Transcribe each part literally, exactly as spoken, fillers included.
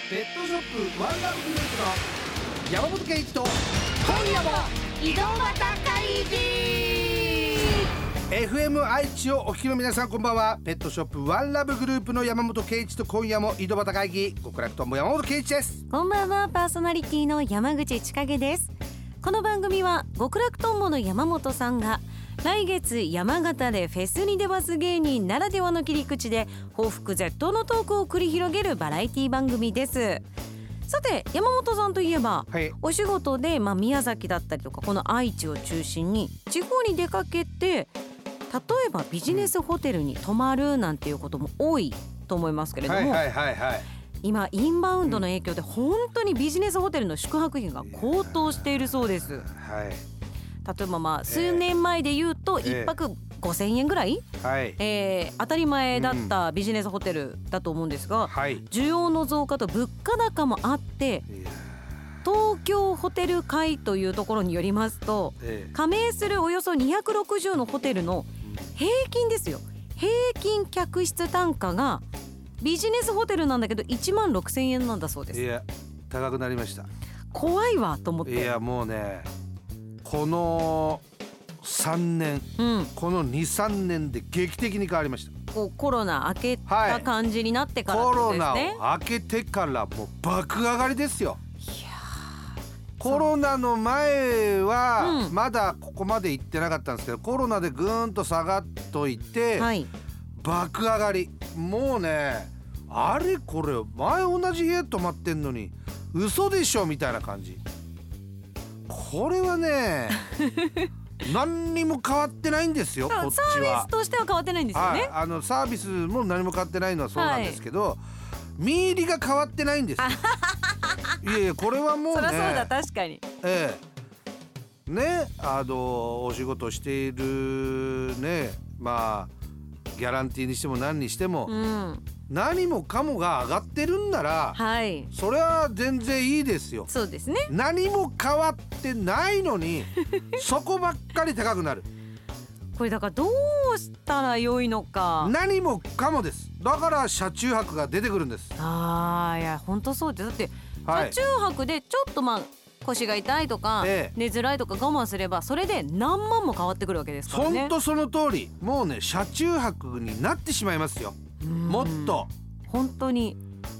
ペットショップワンダーグループの山本圭一と今夜も井戸端会議エフエム 愛知をお聞きの皆さん、こんばんは。ペットショップワンラブグループの山本圭一と今夜も井戸端会議、極楽とんぼ山本圭一です。 こんばんは。パーソナリティの山口千景です。この番組は極楽とんぼの山本さんが来月山形でフェスに出ます芸人ならではの切り口で報復絶倒のトークを繰り広げるバラエティ番組です。さて山本さんといえば、はい、お仕事で、まあ、宮崎だったりとかこの愛知を中心に地方に出かけて、例えばビジネスホテルに泊まるなんていうことも多いと思いますけれども、はいはいはいはい、今インバウンドの影響で本当にビジネスホテルの宿泊費が高騰しているそうです。はい、例えばまあ数年前で言うといっぱくごせんえんぐらい、えーえー、当たり前だったビジネスホテルだと思うんですが、うん、需要の増加と物価高もあって東京ホテル会というところによりますと、加盟するおよそにひゃくろくじゅうのホテルの平均ですよ、平均客室単価がビジネスホテルなんだけどいちまんろくせんえんなんだそうです。 いや高くなりました。 怖いわと思って。 いやもうね、このさんねん、うん、この にさんねんで劇的に変わりました。 こうコロナ明けた感じになってからですね、 はい、コロナを明けてからもう爆上がりですよ。いやコロナの前はまだここまで行ってなかったんですけど、うん、コロナでぐーんと下がっといて、はい、爆上がり。もうね、あれこれ前同じ部屋泊まってんのに嘘でしょみたいな感じ。これはね何にも変わってないんですよ。こっちはサービスとしては変わってないんですよね、はい、 あのサービスも何も変わってないのはそうなんですけど、はい、見入りが変わってないんですよいやいやこれはもうね、 そりゃそうだ、確かに、 ええね、あのお仕事しているね、まあギャランティーにしても何にしても、うん、何もかもが上がってるんなら、はい、それは全然いいですよ。 そうですね。 何も変わってないのにそこばっかり高くなる。 これだからどうしたら良いのか。 何もかもです。だから車中泊が出てくるんです。 あー、いや本当そうです。だって車中泊でちょっとまあ腰が痛いとか、ええ、寝づらいとか我慢すればそれで何万も変わってくるわけですからね。 ほんとその通り。もうね車中泊になってしまいますよ。もっと本当に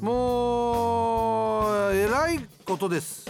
もうえらいことです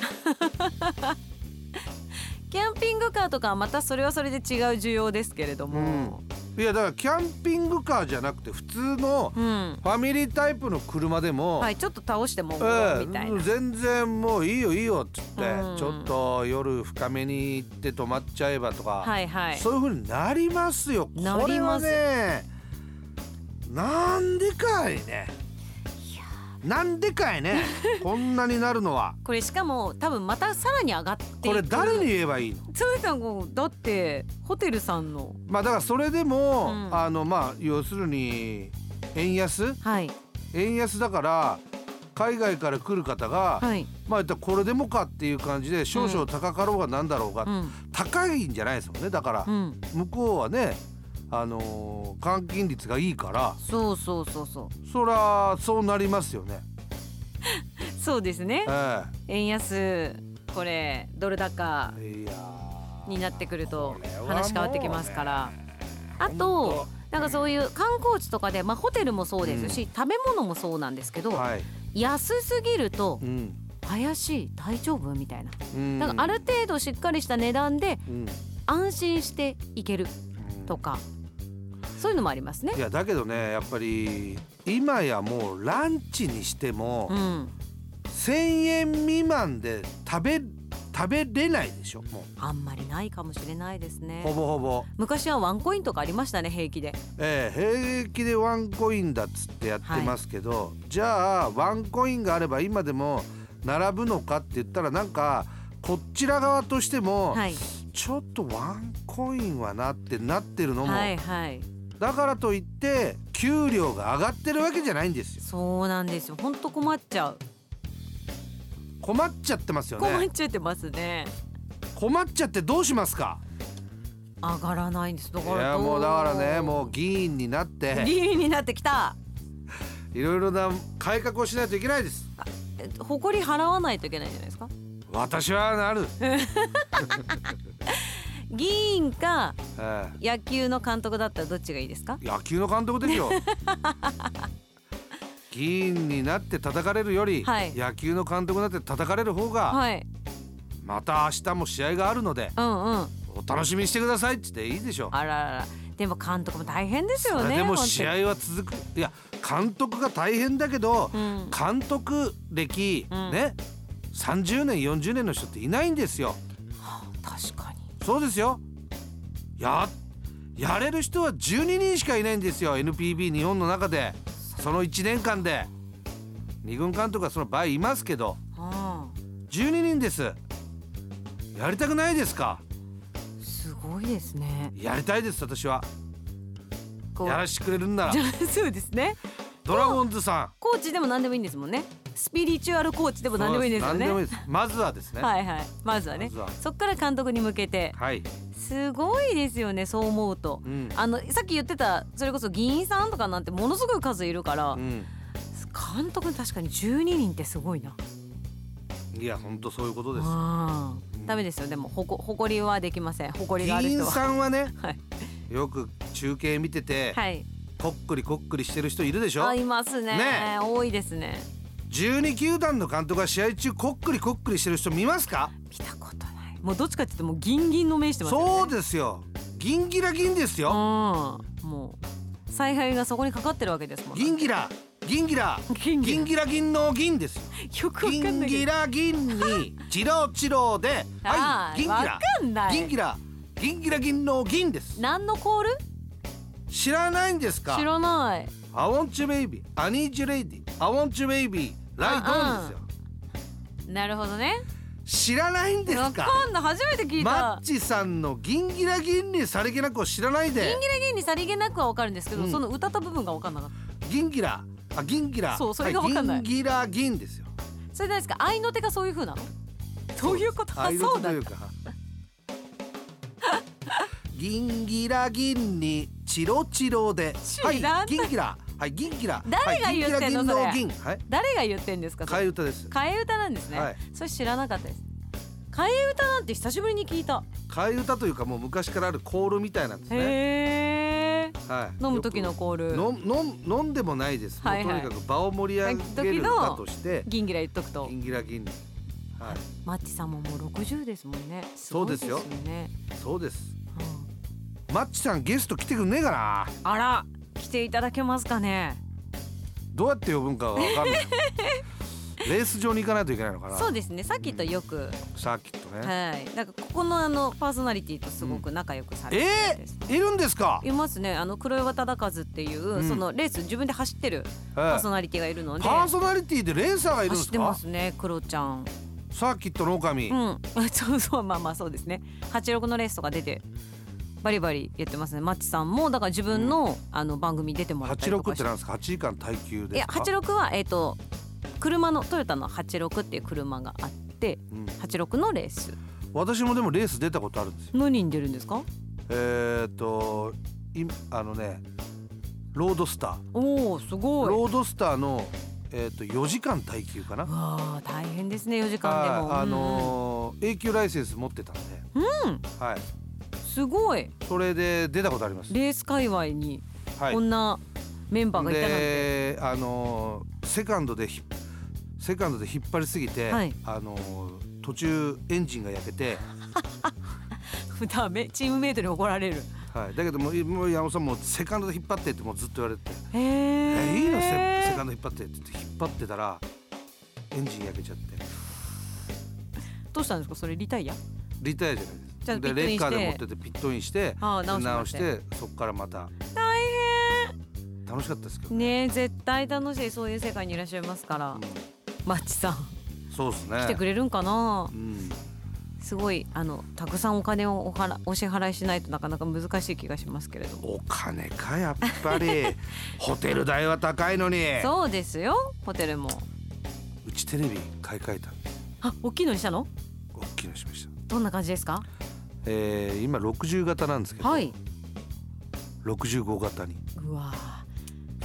キャンピングカーとかはまたそれはそれで違う需要ですけれども、 うん、いやだからキャンピングカーじゃなくて普通のファミリータイプの車でも、 うん、はい、ちょっと倒してもみたいな、えー、全然もういいよいいよっつって、うん、ちょっと夜深めに行って泊まっちゃえばとか、はいはい、そういう風になりますよ。これはね、なんでかいねなんでかいねこんなになるのは。 これしかも多分またさらに上がっていく。 これ誰に言えばいいの。 そうだだってホテルさんのまあだからそれでも、うん、あのまあ要するに円安、はい、円安だから海外から来る方が、はい、まあ言ったらこれでもかっていう感じで少々高かろうがなんだろうが、うん、高いんじゃないですもんね。だから、うん、向こうはねあのー、換金率がいいから。 そうそうそうそう。 そらそうなりますよねそうですね、えー、円安これドル高になってくると話変わってきますから。あとなんかそういう観光地とかで、まあ、ホテルもそうですし、うん、食べ物もそうなんですけど、はい、安すぎると、うん、怪しい大丈夫みたいな、うん、だからある程度しっかりした値段で安心して行けるとか、そういうのもありますね。 いやだけどねやっぱり今やもうランチにしても、うん、せんえん未満で食べ食べれないでしょ。もうあんまりないかもしれないですね。 ほぼほぼ昔はワンコインとかありましたね。平気で、 ええ、平気でワンコインだっつってやってますけど、はい、じゃあワンコインがあれば今でも並ぶのかって言ったらなんかこちら側としても、はい、ちょっとワンコインはなってなってるのも、はいはい、だからといって給料が上がってるわけじゃないんですよ。 そうなんですよ。ほんと困っちゃう。 困っちゃってますよね。 困っちゃってますね。 困っちゃってどうしますか。 上がらないんです。だからいやもうだからねもう議員になって議員になってきた。 いいろいろな改革をしないといけないです。 誇り払わないといけないんじゃないですか。 私はなる議員かえ野球の監督だったらどっちがいいですか。 え野球の監督ですよ議員になって叩かれるより、 はい野球の監督になって叩かれる方が、 はい。 また明日も試合があるのでうんうん。 お楽しみにしてくださいって言っていいでしょ。 あららら。でも監督も大変ですよね。 それでも本当に試合は続く。いや監督が大変だけど、 うん監督歴、 うんねさんじゅうねんよんじゅうねんの人っていないんですよ。 はあ確かに。 そうですよ。ややれる人はじゅうににんしかいないんですよ エヌピービー 日本の中で。そのいちねんかんでに軍監督はその倍いますけどはじゅうににんです。やりたくないですか。 あ、すごいですね。 やりたいです。私はこうやらしてくれるんならじゃあそうですね。 ドラゴンズさんコーチでも何でもいいんですもんね。スピリチュアルコーチでも何でもいいんですよね。 何でもいいです。まずはですね。 はいはい。まずはねまずはそっから監督に向けてはい、 すごいですよね。そう思うと、 うんあのさっき言ってたそれこそ議員さんとかなんてものすごい数いるから、 うん、 監督確かにじゅうににんってすごいな。 いや本当そういうことです。 あーダメですよ。でもほこ誇りはできません。誇りがある議員人は。 さんはねはいよく中継見てて、 はい。 こっくりこっくりしてる人いるでしょ。 あいますね。 ね多いですね。 じゅうに球団の監督が試合中こっくりこっくりしてる人見ますか。 見たことない。もうどっちかって言ってもうギンギンの目してますよね。 そうですよ。ギンギラギンですよ。 うん。もう采配がそこにかかってるわけですもんね。 ギンギラギンギラギンギラギンギラギンの銀ですよ。 よくわかギンんないけど。 ギラギンにチロチロであはいーわギンギラかんない。 ギンギラギンギラギンの銀です。 何のコール？ 知らないんですか。 知らない。 I want you baby I need you lady I want you baby ライドオンですよ。 なるほどね。 知らないんですわか。 かんない。初めて聞いマたッ。チさんのギンギラギンにさりげなくを知らないで。 ギンギラギンにさりげなくはわかるんですけど、 うんその歌った部分がわかんなかっギンギラあギンギラそうそれがわかんないはギンギラギンですよ。 た。それなんですか。愛の手がそういう風なの？そういうこと。ああいそうだというかギンギラギンにチロチロで知らないはいギンギラはいギンギラ誰が言ってんのはい、 それギンギラギンの銀はい誰が言ってんですか。それ替え歌です。 替え歌なんですね、 はいそれ知らなかったです。替え歌なんて久しぶりに聞いた。 替え歌というかもう昔からあるコールみたいなんですね。 へー。 はい。 飲む時のコール。 の飲ん飲んでもないです。 はいはいもうとにかく場を盛り上げる歌としてギンギラ言っとくとギンギラギンにはいマッチさんももうろくじゅうですもんね。 そうですよごいね、 そうです。 うんマッチさんゲスト来てくんねえかな。 あら来ていただけますかね。 どうやって呼ぶんかがわかんない。レース場に行かないといけないのかな。 そうですね。さっきとよく、 サーキットね。 はい。なんかここのあのパーソナリティとすごく仲良くされてるんえです。 ー、いるんですか。 いますね。あの黒岩忠和っていう、 うんそのレース自分で走ってるパーソナリティがいるので、 パーソナリティでレーサーがいるんですか走ってま。すね。黒ちゃん。 サーキットの狼。 うん。そうそうまあまあそうですね。はちじゅうろくのレースとか出てバリバリやってますね。マッチさんもだから自分の、あの番組に出てもらったりとかして。 はちじゅうろくってなんですか。はちじかん耐久ですか。 いやはちじゅうろくはえっ、と車のトヨタのはちじゅうろくっていう車があってうんはちじゅうろくのレース。 私もでもレース出たことあるんですよ。 何に出るんですか？ えー、っといあのねロードスターおおすごい。 ロードスターの、えー、っとよじかん耐久かな。 わあ大変ですねよじかんでも。 あ、あのー、永久ライセンス持ってたんで、 うん、 はい、 すごい。 それで出たことあります。 レース界隈にはいこんなメンバーがいたなんて。 であのーセカンドでひセカンドで引っ張りすぎて、 はいあのー途中エンジンが焼けて、 ダメチームメイトに怒られる。 はい、だけどもうもう山本さんもうセカンドで引っ張ってってもうずっと言われて、 へええ。 いいのセセカンド引っ張ってって言って引っ張ってたらエンジン焼けちゃってどうしたんですかそれリタイア？ リタイアじゃないじゃあです。でピットインしてレッカーで持ってってピットインしてああ直してもら直しっててそこからまた大楽しかったですけど変ねえ絶対楽しい。そういう世界にいらっしゃいますから、 うんマッチさんそうですね。 来てくれるんかな。 うんすごいあのたくさんお金をおはらお支払いしないとなかなか難しい気がしますけれども。 お金かやっぱりホテル代は高いのに。 そうですよホテルも。 うちテレビ買い替えたんであ大きいのにしたの？ 大きいのしました。 どんな感じですか？ えー、今ろくじゅう型なんですけど、 はい。 ろくじゅうご型にうわ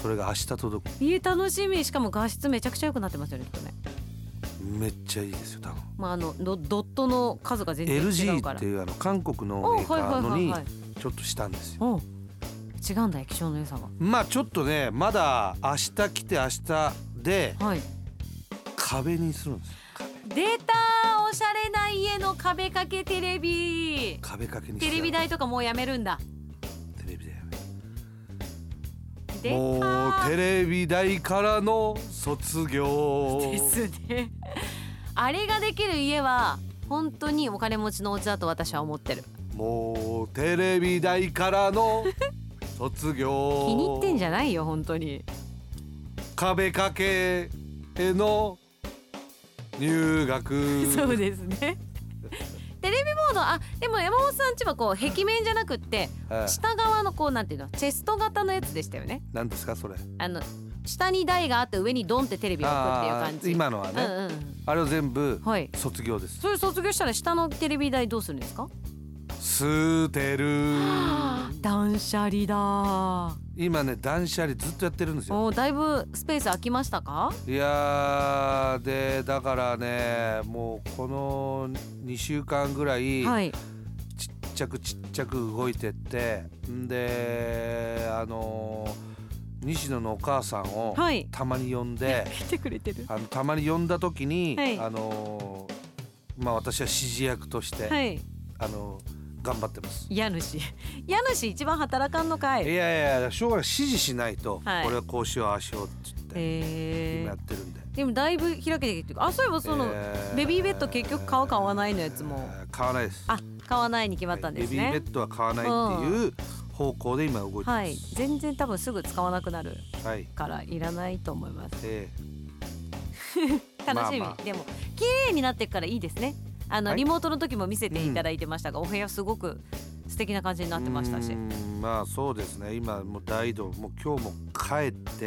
それが明日届く。 いい楽しみ。しかも画質めちゃくちゃ良くなってますよねきっとね。 めっちゃいいですよ多分。 まああのドドットの数が全然違うからエルジー っていうあの韓国のメーカーのにちょっとしたんですよ。 お違うんだ液晶の良さが。 まあちょっとねまだ明日来て明日ではい壁にするんですよ。 出たおしゃれな家の壁掛けテレビ。 壁掛けにしてテレビ台とかもうやめるんだ。 テレビ台出たもうテレビ台からの卒業ですねあれができる家は本当にお金持ちのお家だと私は思ってる。 もうテレビ台からの卒業気に入ってんじゃないよ本当に。 壁掛けへの入学そうですねテレビボード、あでも山本さんちはこう壁面じゃなくって、 はい、 下側のこうなんていうのチェスト型のやつでしたよね。 何ですかそれ。 あの下に台があって上にドンってテレビを置くっていう感じ。 今のはね、 うんうん、 あれを全部はい卒業です。 それ卒業したら下のテレビ台どうするんですか。 捨てる断捨離だ。 今ね断捨離ずっとやってるんですよ。 おだいぶスペース空きましたか。 いやーでだからねもうこのにしゅうかんぐらい、 はい、 ちっちゃくちっちゃく動いてってんであのー、西野のお母さんをはいたまに呼んで、 来てくれてる。 あのたまに呼んだ時に、 はいあのー、まあ私は指示役として、 はい、 あのー頑張ってます。 家主家主一番働かんのかい。 いやいやしょうがない指示しないと、 はい、 これはこうしようああしようって言って、 えー、 今やってるんで。 でもだいぶ開けてきてる。あそういえばその、 えー、 ベビーベッド結局買う買わないのやつも、 えー買わないです。 あ買わないに決まったんですね、 はい、ベビーベッドは買わないっていう方向で今動いてます。 はい全然多分すぐ使わなくなるはいからいらないと思います、 え楽しみ、 まあまあでも綺麗になってからいいですね。あの、はい、リモートの時も見せていただいてましたが、うん、お部屋すごく素敵な感じになってましたし。 まあそうですね。今もう大移動もう今日も帰って、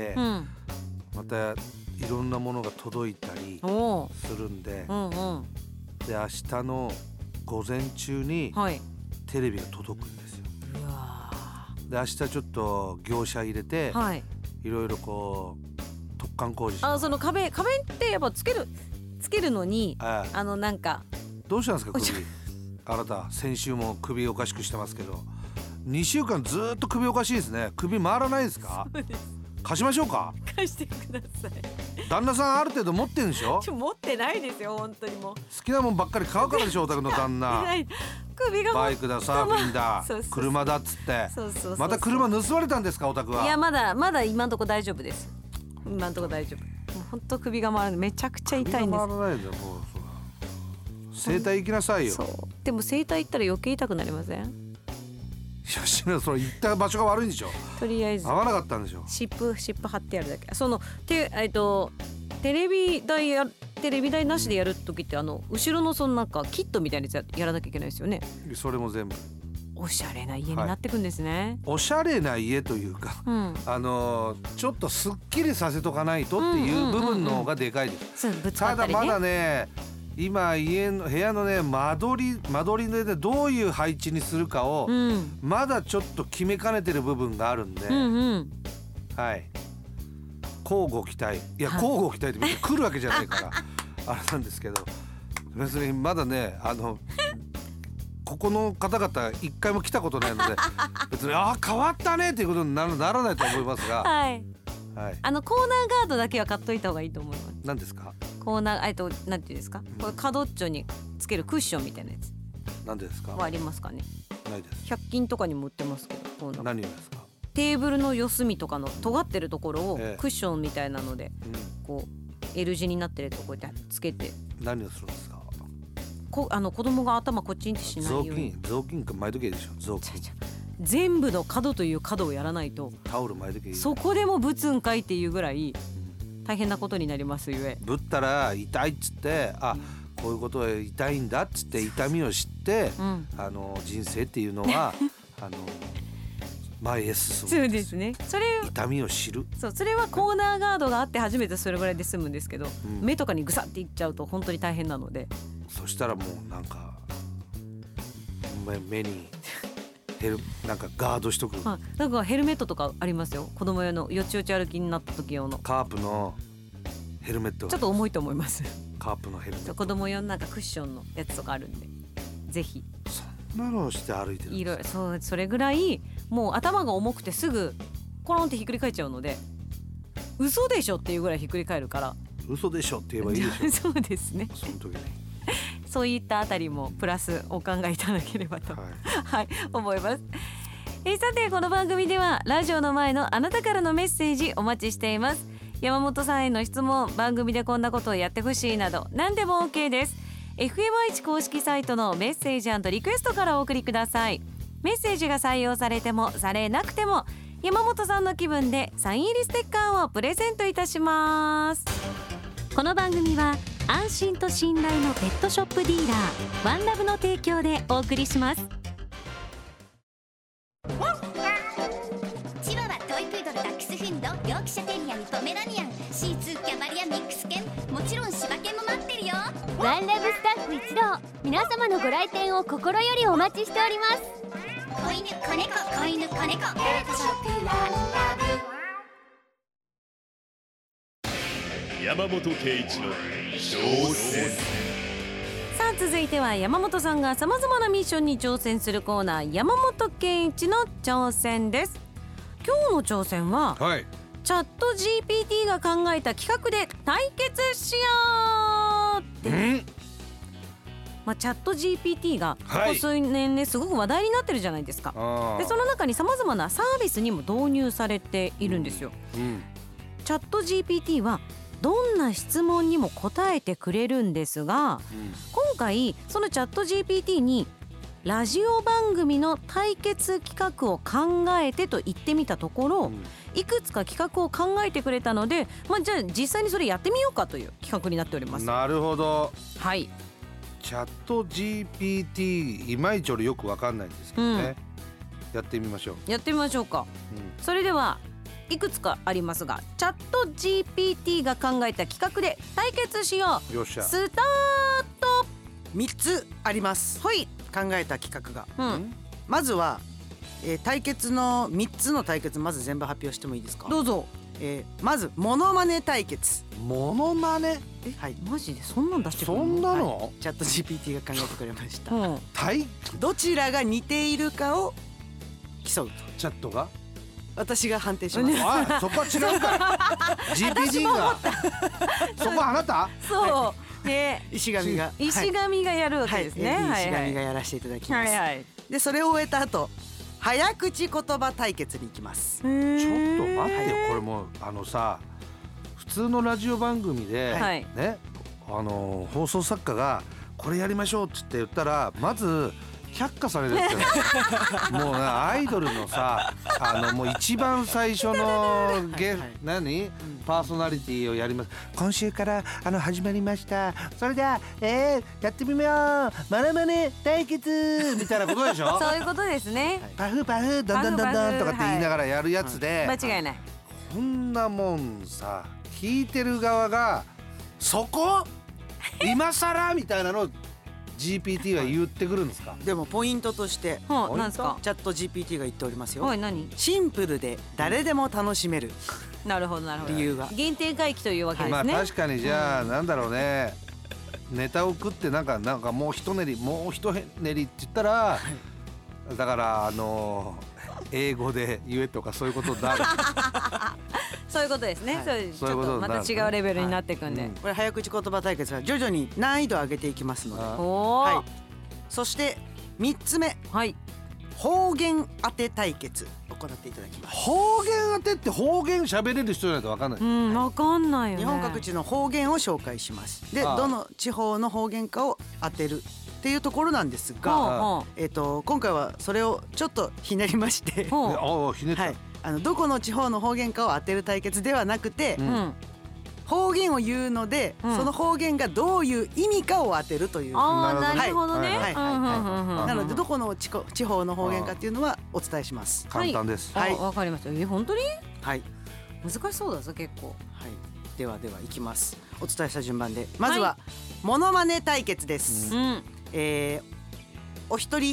うん、またいろんなものが届いたりするんで、うんうん、で明日の午前中にテレビが届くんですよ。うわで明日ちょっと業者入れて、はい、いろいろこう突貫工事しながら。 あその壁壁ってやっぱつけるつけるのにああのなんかどうしたんですか首あなた先週も首おかしくしてますけどにしゅうかんずっと首おかしいですね。首回らないですか。 そうです。 貸しましょうか。 貸してください。 旦那さんある程度持ってるんでしょ。 ちょ持ってないですよ本当に。もう好きなもんばっかり買うからでしょお宅の旦那首がバイクだサーフィンだそうそうそう車だっつってそうそうそうそうまた車盗まれたんですかお宅は。 いやまだまだ今のとこ大丈夫です。今のとこ大丈夫。もう本当首が回るめちゃくちゃ痛いんです。 首が回らないでもう整体行きなさいよ。 そうでも整体行ったら余計痛くなりません。 いやしそれ行った場所が悪いんでしょ。 とりあえず合わなかったんでしょ。 湿布湿布貼ってやるだけ。そのてえっとテレビ台やテレビ台なしでやる時ってあの後ろのそのなんかキットみたいなやつやらなきゃいけないですよね。 それも全部おしゃれな家になってくんですね、はい、 おしゃれな家というか、うん、あのちょっとすっきりさせとかないとっていう部分の方がでかいです、 うんうんうんうん、ただまだね今家の部屋のね間取り間取りで、ね、どういう配置にするかを、うん、まだちょっと決めかねてる部分があるんで、うんうん、はい交互期待。いや交互期待って別に来るわけじゃないからあれなんですけど別にまだねあのここの方々一回も来たことないので別にあ変わったねっていうことにならないと思いますが、はいはい、あのコーナーガードだけは買っといた方がいいと思います。 何ですかコーナーえっとなんていうんですか、うん、これ角っちょにつけるクッションみたいなやつ何ですかはありますかね。 ないです。 ひゃく均とかにも売ってますけどコーナー何ですか。 テーブルの四隅とかの尖ってるところをクッションみたいなので、ええ、こう L 字になってるとこうやってつけて何をするんですか。 こあの子供が頭こっちにしないように雑巾か巻いとけでしょ。雑巾全部の角という角をやらないとタオル巻いとけ。 そこでもぶつんかいっていうぐらい大変なことになりますゆえ。 ぶったら痛いっつってあこういうことは痛いんだっつって痛みを知って、うん、あの人生っていうのはあの前へ進む。 そうですね。それ痛みを知る。 そうそれはコーナーガードがあって初めてそれぐらいで済むんですけど、うん、目とかにグサっていっちゃうと本当に大変なので。 そしたらもうなんか目にヘルなんかガードしとく、 はい、なんかヘルメットとかありますよ。子供用のよちよち歩きになった時用のカープのヘルメット。 ちょっと重いと思いますカープのヘルメット、 子供用のなんかクッションのやつとかあるんで、ぜひ。 そんなのして歩いてる。 いろいろそう、それぐらいもう頭が重くてすぐコロンってひっくり返っちゃうので、嘘でしょっていうぐらいひっくり返るから。 嘘でしょって言えばいいでしょそうですね。 その時にそういったあたりもプラスお考えいただければと、はいはい、思います。えさてこの番組ではラジオの前のあなたからのメッセージお待ちしています。山本さんへの質問、番組でこんなことをやってほしいなど何でも OK です。 エフエム 愛知公式サイトのメッセージ&リクエストからお送りください。メッセージが採用されてもされなくても山本さんの気分でサイン入りステッカーをプレゼントいたします。この番組は安心と信頼のペットショップディーラーワンラブの提供でお送りします。 チワワ、トイプードル、ダックスフンド、ヨークシャテリアにポメラニアン、シーツー、キャバリア、ミックス犬、もちろん柴犬も待ってるよ。 ワンラブスタッフ一同、皆様のご来店を心よりお待ちしております。 子犬、子猫、子犬、子猫、ペットショップワンラブ。 山本圭一の挑戦。 さあ続いては山本さんがさまざまなミッションに挑戦するコーナー、山本圭一の挑戦です。今日の挑戦は、はい、チャット ジーピーティー が考えた企画で対決しようって、まあ、チャット ジーピーティー がここ数年ですごく話題になってるじゃないですか、はい、でその中にさまざまなサービスにも導入されているんですよ、うんうん、チャット ジーピーティー はどんな質問にも答えてくれるんですが、うん、今回そのチャット ジーピーティー にラジオ番組の対決企画を考えてと言ってみたところ、うん、いくつか企画を考えてくれたので、まあ、じゃあ実際にそれやってみようかという企画になっております。 なるほど。 はい。 チャット ジーピーティー いまいち俺よくわかんないんですけどね、うん、やってみましょう。 やってみましょうか、うん、それではいくつかありますが、チャット ジーピーティー が考えた企画で対決しよう。 よっしゃ。 スタート。 みっつあります。 はい。 考えた企画が、 うん、 まずは、えー、対決のみっつの対決、まず全部発表してもいいですか。 どうぞ。 えー、まずモノマネ対決。 モノマネ。 え、はい、マジでそんなん出してくるの。 そんなの、 はい、チャット ジーピーティー が考えてくれました、 うん、 対どちらが似ているかを競うと。 チャットが私が判定します。 あ、そこは違うかジーピーティー がそこはあなた。 そう、ね、 石上が石上がやるわけですね、 はいはい、石上がやらせていただきます、 はいはい、 でそれを終えた後早口言葉対決に行きます。 ちょっと待ってよ、これもうあのさ、普通のラジオ番組で、はい、ね、あの放送作家がこれやりましょうって言ったらまず却下されるんですよもうな、アイドルのさ、あのもう一番最初のゲ、はいはい、何パーソナリティをやります。今週からあの始まりました。それでは、えー、やってみよう、マネマネ対決みたいなことでしょそういうことですね、 はい、パフパフドンドンドンドンとかって言いながらやるやつで、 はい、間違いない。 こんなもんさ、聞いてる側がそこ今更みたいなのジーピーティー は言ってくるんですか。 でもポイントとして、 はあ、なんですか。 チャット ジーピーティー が言っておりますよ。 はい、何。 シンプルで誰でも楽しめるなるほどなるほど。 理由が限定回帰というわけですね、 はい、まあ確かにじゃあ、うん、なんだろうね、ネタを食ってなんかなんかもう一練りもう一練りって言ったら、はい、だからあのー、英語で言えとかそういうことになるそういうことですね、はい、そういうちょっとまた違うレベルになっていくんで、はい、うん、 これ早口言葉対決は徐々に難易度を上げていきますので、 はい、 そしてみっつめ、 はい、 方言当て対決行っていただきます。 方言当てって方言喋れる人じゃないと分かんない。 うん、分かんないよね。 日本各地の方言を紹介します。で、どの地方の方言かを当てるっていうところなんですが、えーと、今回はそれをちょっとひねりましてあ、ひねった、 はい、あのどこの地方の方言かを当てる対決ではなくて、 うん、 方言を言うので、うん、その方言がどういう意味かを当てるという。 あー、なるほどね。 なのでどこの地方の方言かっていうのはお伝えします。 簡単です。 はい、わかりました。え、本当に？ はい。 難しそうだぞ結構。 はい。ではではいきます。お伝えした順番で、まずはモノマネ対決です。 うん、 えー、お一人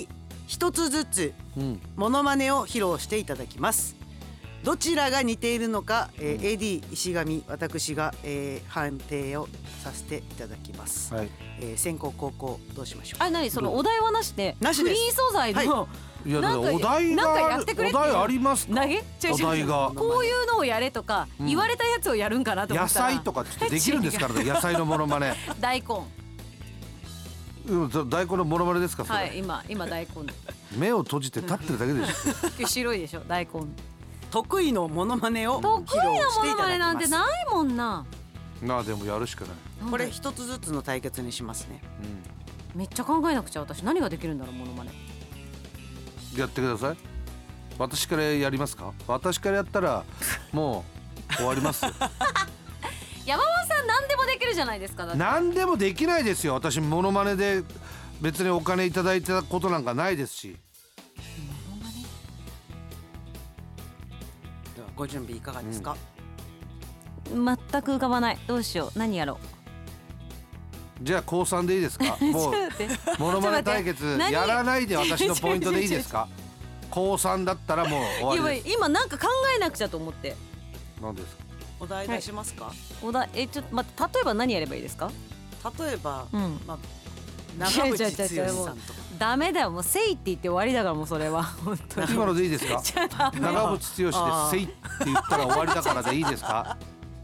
一つずつうんモノマネを披露していただきます。どちらが似ているのか、えー、エーディー 石上私が、えー、判定をさせていただきます、 はいえー、先攻後攻どうしましょう。 あ、何そのお題はなしでなしですフリー素材の、 いやだなんかからお題なんかやがってくれってお題ありますか。 投げ違う違うお題がこういうのをやれとか、 うん言われたやつをやるんかなと思野ったら菜とかってできるんですからね。野菜のモノマネ。 大根。 うん、大根のモノマネですかそれ。 はい今今大根目を閉じて立ってるだけでしょ。 白いでしょ大根。 得意のモノマネを得意な披露していものまねただきます。 なんてないもんな。 なあでもやるしかない。 これ一つずつの対決にしますね。 めっちゃ考えなくちゃ。私何ができるんだろうモノマネ。 うん、やってください。私からやりますか。私からやったらもう終わりますよ。 山本さん何でもできるじゃないですか。だって何でもできないですよ。私モノマネで別にお金いただいたことなんかないですし。 モノマネではご準備いかがですか。 全く浮かばない。どうしよう何やろじゃあ高さんでいいですか。 う。 もうちょっと待ってモノマネ対決ちょっと待ってやらないで私のポイントでいいですか。高さんだったらもう終わりです。 今今なんか考えなくちゃと思って。 何ですか。 お題出しますか。 おだえちょっと待って例えば何やればいいですか。 例えば、 うんまあ長渕違う違う違う違う剛さんとか。 ダメだよもうせいって言って終わりだからもうそれは本当に。 今のでいいですか。 じゃあダメ長渕剛でせいって言ったら終わりだからでいいですか。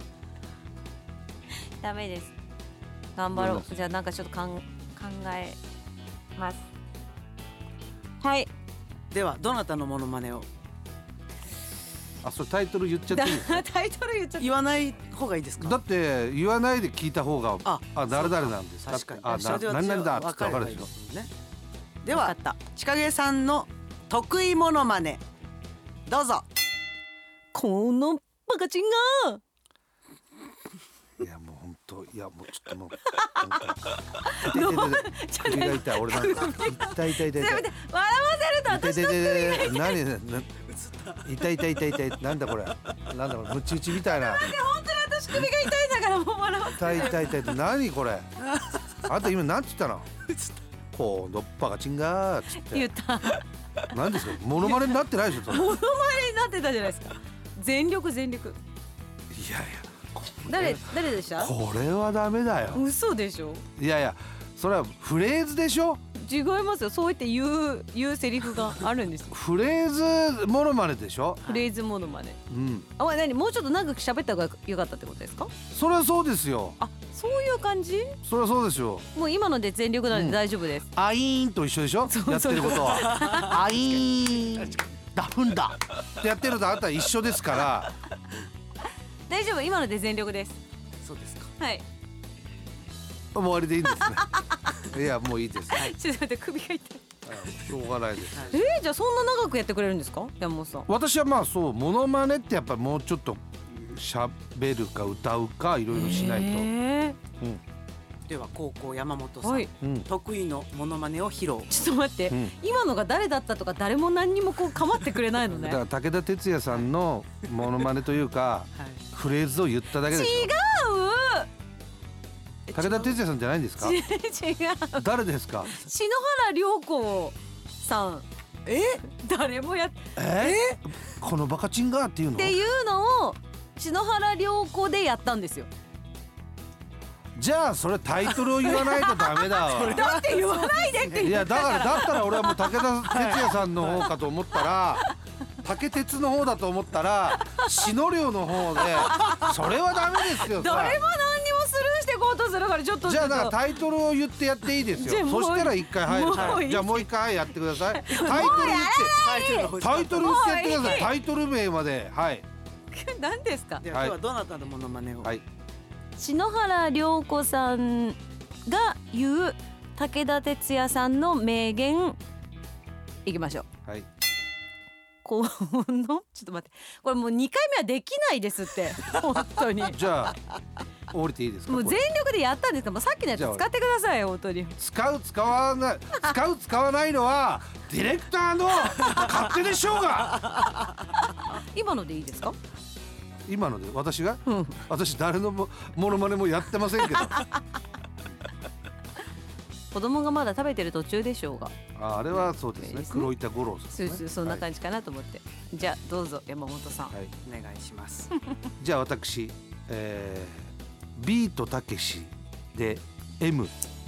ダメです。頑張ろごめんなさう。じゃあなんかちょっとかん考えます。はい。 ではどなたのモノマネをあ、それタイトル言っちゃっていいですか。 タイトル言っちゃった。 言わない方がいいですか。 だって言わないで聞いた方がああ誰々なんですか確かに。 あそれでな何々だっつ分ってわかるでしょ。 すね。ではわかった。 千景さんの得意モノマネどうぞ。 このバカチンが。 いやもう本当いやもうちょっともうなんか痛い痛い痛い痛い首が痛い俺なんか痛い痛い痛い痛いせめて笑わせると私の痛い痛い痛い痛い何な痛い痛い痛い痛いなんだこれなんだこれムチ打ちみたいな本当に私首が痛いんだからもう笑わせ痛い痛い痛い痛い何これあんた今なんて言ったのこうのっぱがチンガーっつって言った何ですかモノマネになってないでしょそれいモノマネになってたじゃないですか。全力全力。 やいや誰誰でした？ これはダメだよ嘘でしょ。 いやいやそれはフレーズでしょ。 違いますよ。そう言って言う言うセリフがあるんですよ。 フレーズモノマネでしょ。 フレーズモノマネ。 うんあ、おい何もうちょっと長く喋った方が良かったってことですか？ それはそうですよ。 あ、そういう感じ？ それはそうですよ。 もう今ので全力なので大丈夫です。 アイーンと一緒でしょ。 そうそうやってることはアイーンダフンだってやってるのとあなたは一緒ですから大丈夫。今ので全力です。 そうですか。 はい。 もう終わりでいいんですね。いやもういいです。 ちょっと待って首が痛い。 しょうがないです。 えー、じゃあそんな長くやってくれるんですか？山本さん。 私はまあそうモノマネってやっぱりもうちょっと喋るか歌うかいろいろしないと。 えでは後攻山本さん、 はい。 うん得意のモノマネを披露。 ちょっと待って、 うん今のが誰だったとか誰も何にもこう構ってくれないのね。 だから武田鉄矢さんのモノマネというかはいフレーズを言っただけでしょ。 違う。 武田鉄矢さんじゃないんですか。 違う。 誰ですか。 篠原涼子さん。 え誰もやっえー、このバカチンガーっていうのていうのを篠原涼子でやったんですよ。 じゃあそれタイトルを言わないとダメだわ。 だって言わないでって言っいやだからだったら俺はもう武田鉄矢さんの方かと思ったら竹鉄の方だと思ったら篠涼の方でそれはダメですよ。 誰も何にもスルーしていこうとするからちょっとじゃあだからタイトルを言ってやっていいですよ。 じゃあもうそしたら一回入るもうからいいじゃあもう一回やってください。タイトル言ってタイトルが欲しかったタイトル言ってやってください。 もういいタイトル名まではい何ですか？ では今日はどなたのモノマネを。 はい。 篠原涼子さんが言う武田鉄矢さんの名言いきましょう。 はい。 このちょっと待ってこれもうにかいめはできないですって本当にじゃあ降りていいですか。 もうこれ全力でやったんですからもうさっきのやつじゃあ使ってくださいよ本当に。 使う使わない使う使わないのはディレクターの勝手でしょうが。 今のでいいですか？ 今ので私がうん。 私誰のもモノマネもやってませんけど子供がまだ食べてる途中でしょうが。 ああれはそうですね、黒板五郎さんですね。 そうそう、そんな感じかなと思って、はい、じゃあどうぞ山本さん、はい、 お願いしますじゃあ私、えー、ビートたけしで M。